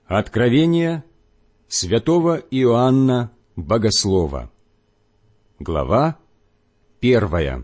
Откровение святого Иоанна Богослова. Глава 1.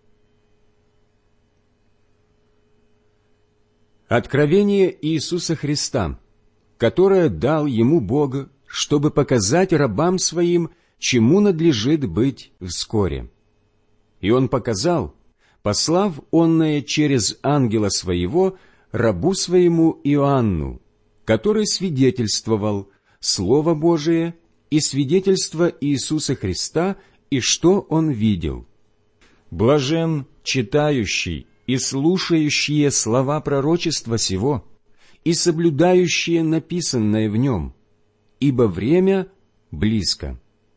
Откровение Иисуса Христа, которое дал Ему Бог, чтобы показать рабам Своим, чему надлежит быть вскоре. И Он показал, послав онное через ангела Своего рабу Своему Иоанну, который свидетельствовал Слово Божие и свидетельство Иисуса Христа, и что Он видел. Блажен читающий и слушающие слова пророчества сего, и соблюдающие написанное в нем, ибо время близко.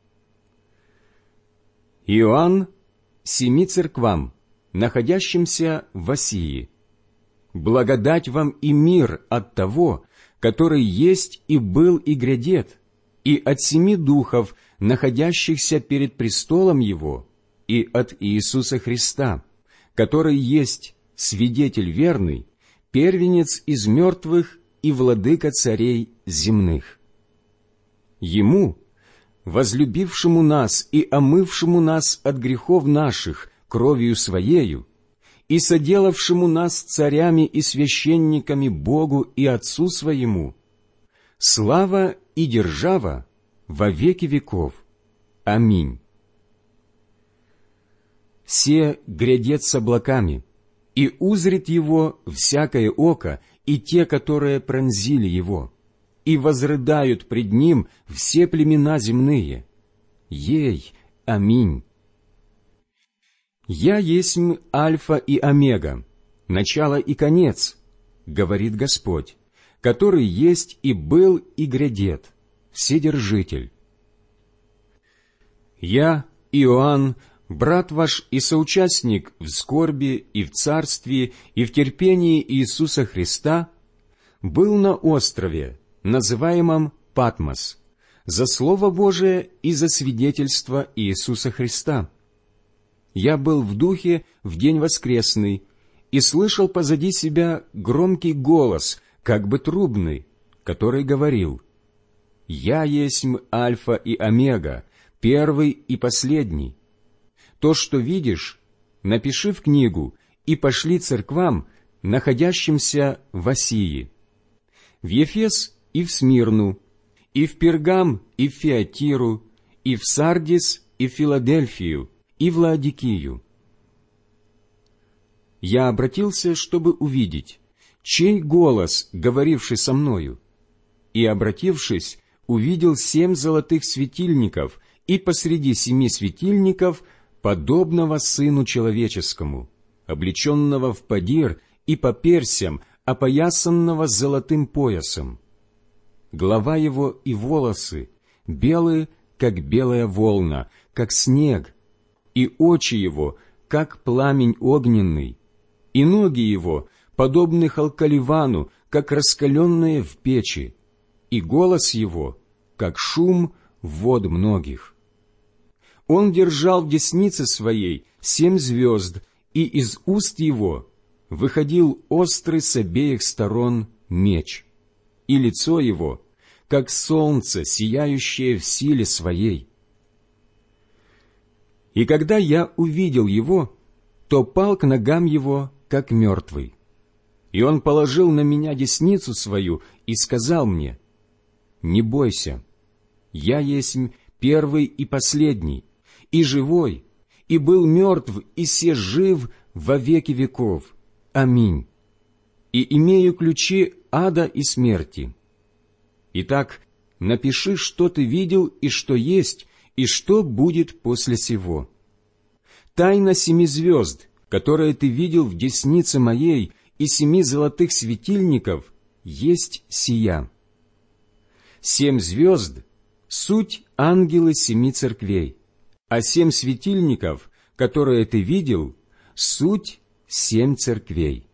Иоанн 7 церквам, находящимся в Асии. Благодать вам и мир от того, который есть и был и грядет, и от 7 духов, находящихся перед престолом Его, и от Иисуса Христа, который есть свидетель верный, первенец из мертвых и владыка царей земных. Ему, возлюбившему нас и омывшему нас от грехов наших кровью Своею, и соделавшему нас царями и священниками Богу и Отцу Своему, слава и держава во веки веков. Аминь. Се грядет с облаками, и узрит его всякое око, и те, которые пронзили его, и возрыдают пред ним все племена земные. Ей, аминь. «Я есмь Альфа и Омега, начало и конец, говорит Господь, который есть и был и грядет, Вседержитель. Я, Иоанн, брат ваш и соучастник в скорби и в царстве и в терпении Иисуса Христа, был на острове, называемом Патмос, за Слово Божие и за свидетельство Иисуса Христа. Я был в духе в день воскресный и слышал позади себя громкий голос, как бы трубный, который говорил: «Я есмь Альфа и Омега, первый и последний. То, что видишь, напиши в книгу и пошли церквам, находящимся в Асии, в Ефес и в Смирну, и в Пергам и в Фиатиру, и в Сардис и в Филадельфию, и в Лаодикию». Я обратился, чтобы увидеть, чей голос, говоривший со мною, и, обратившись, увидел 7 золотых светильников, и посреди 7 светильников подобного Сыну Человеческому, облеченного в подир и по персям, опоясанного золотым поясом. Голова его и волосы белые, как белая волна, как снег, и очи его, как пламень огненный, и ноги его, подобны халкаливану, как раскаленные в печи, и голос его, как шум вод многих. Он держал в деснице своей 7 звезд, и из уст его выходил острый с обеих сторон меч, и лицо его, как солнце, сияющее в силе своей. И когда я увидел его, то пал к ногам его, как мертвый. И он положил на меня десницу свою и сказал мне: «Не бойся, я есмь первый и последний, и живой, и был мертв, и се жив во веки веков. Аминь. И имею ключи ада и смерти. Итак, напиши, что ты видел, и что есть, и что будет после сего. Тайна 7 звезд, которые ты видел в деснице моей, и 7 золотых светильников, есть сия. 7 звезд — суть ангелы 7 церквей, а 7 светильников, которые ты видел, суть 7 церквей.